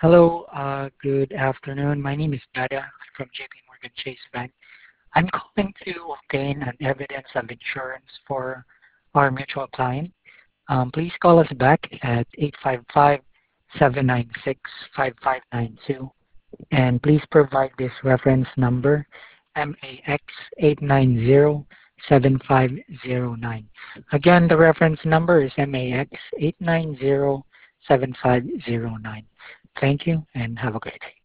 Hello, good afternoon. My name is Dada. I'm from JP Morgan Chase Bank. I'm calling to obtain an evidence of insurance for our mutual client. Please call us back at 855-796-5592, and please provide this reference number MAX 8907509. Again, the reference number is MAX 8907509. Thank you and have a great day.